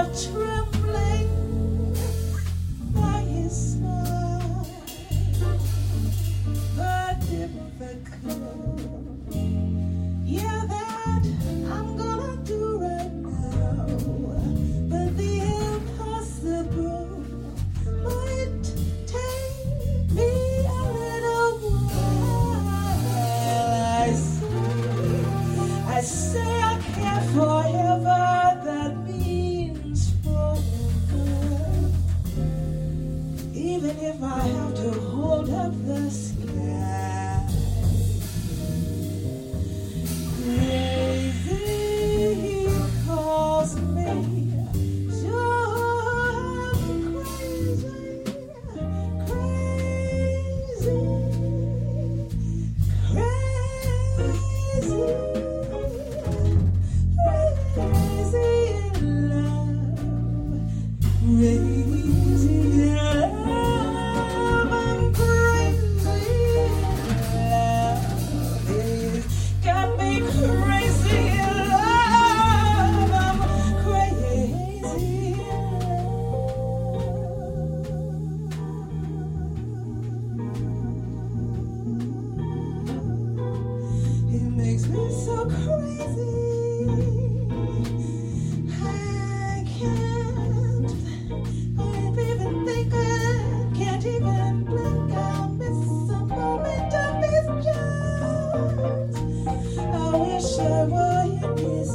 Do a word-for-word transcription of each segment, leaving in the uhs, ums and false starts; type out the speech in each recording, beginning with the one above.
trembling by his side. The difficult, yeah, that I'm gonna do right now. But the impossible might take me a little while. I say, I say I care forever. That means forever. Even if I have to hold up the sky. Crazy, he calls me. Sure, I'm crazy, crazy, crazy, crazy in love, crazy in love, I'm crazy in love. It's got me crazy in love, I'm crazy in love. It makes me so crazy. I can't, can't even think, I can't even blink. I'll miss a moment of his chance. I wish I were in his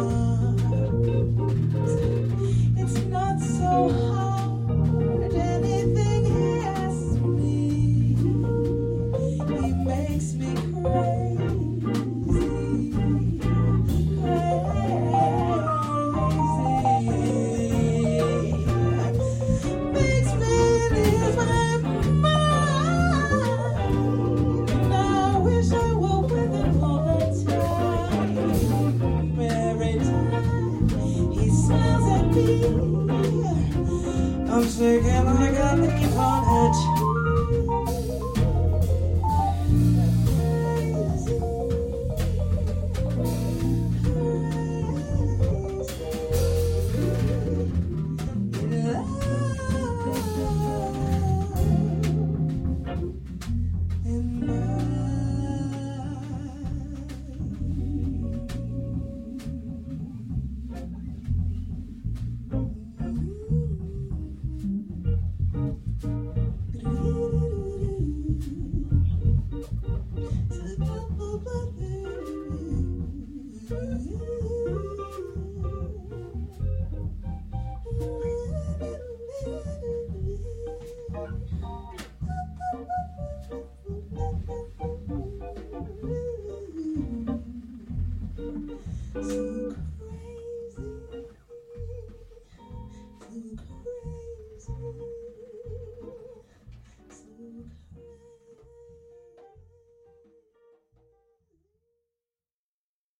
arms. It's not so hard, anything he asks me. He makes me crazy, crazy. Makes me lose my mind. I wish I were with him all the time. Every time he smiles at me, I'm shaking like a leaf on a tree. So crazy, so crazy.